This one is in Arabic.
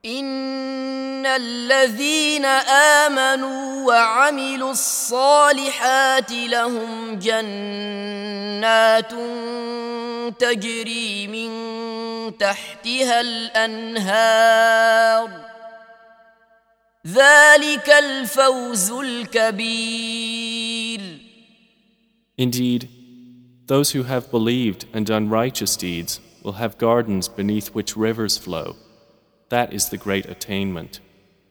إن الذين آمنوا وعملوا الصالحات لهم جنات تجري من تحتها الأنهار ذلك الفوز الكبير. Indeed, those who have believed and done righteous deeds will have gardens beneath which rivers flow. That is the great attainment.